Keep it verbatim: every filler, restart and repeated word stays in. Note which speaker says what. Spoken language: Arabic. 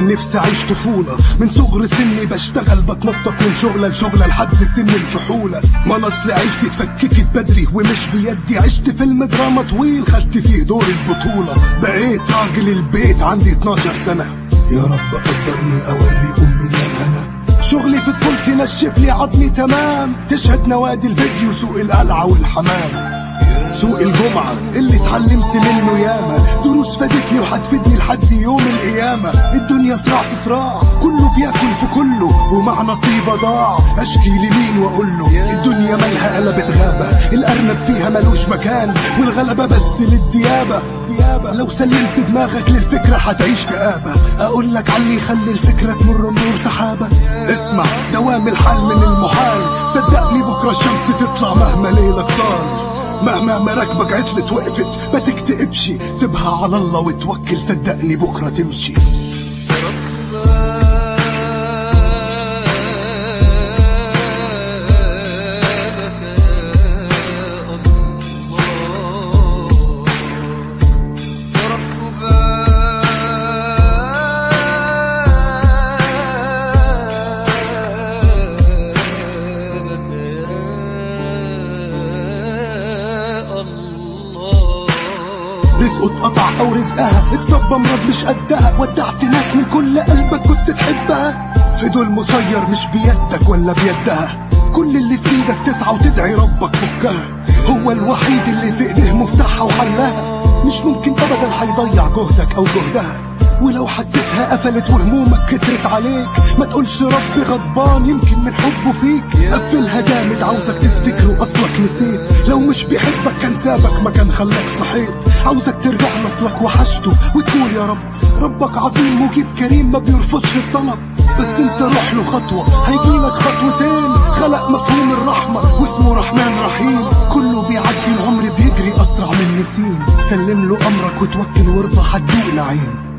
Speaker 1: كان نفسي اعيش طفولة. من صغر سني بشتغل بتنطط من شغلة لشغلة لحد سن الفحولة. ما انا اصل عيشتي اتفككت بدري ومش بيدي. عشت فيلم دراما طويل خدت فيه دور البطولة. بقيت راجل البيت عندي اتناشر سنة. يا رب قدرني اوري امي الهنا. شغلي في طفولتي نشف لي عظمي تمام. تشهد نوادي الفيديو سوق القلعة والحمام. سوق الجمعة اللي اتعلمت منه ياما. دروس فادتني وهتفيدني لحد يوم القيامة. الدنيا صراع في صراع كله بياكل في كله ومعنى طيبة ضاع. اشكي لمين واقول له الدنيا مالها قلبت غابة. الارنب فيها ملوش مكان والغلبة بس للديابة. ديابة لو سلمت دماغك للفكرة هتعيش كآبة. اقول لك علي يخلي الفكرة تمر مرور سحابة. اسمع دوام الحال من المحال. صدقني بكرة الشمس تطلع مهما ليلك طال. مهما مراكبك عطلت وقفت ما تكتئبش. سيبها على الله وتوكل صدقني بكرة تمشي. رزقه اتقطع او رزقها اتصب مرض مش قدها. ودعت ناس من كل قلبك كنت تحبها. في دول مسير مش بيدك ولا بيدها. كل اللي في ايدك تسعى وتدعي ربك فكها. هو الوحيد اللي في ايديه مفتاحها وحلها. مش ممكن ابدا هيضيع جهدك او جهدها. ولو حسيتها قفلت وهمومك كترت عليك ما تقولش ربي غضبان يمكن من حبه فيك. قفلها جامد عاوزك تفتكره اصلك نسيت. لو مش بيحبك كان سابك ما كان خلاك صحيت. عاوزك ترجع لاصلك وحشته وتقول يا رب. ربك عظيم مجيب كريم ما بيرفضش الطلب. بس انت روح له خطوة هيجيلك خطوتين. خلق مفهوم الرحمة واسمه رحمن رحيم. كله بيعدي العمر بيجري اسرع من نسيم. سلم له امرك وتوكل وارضى هتدوق نعيم.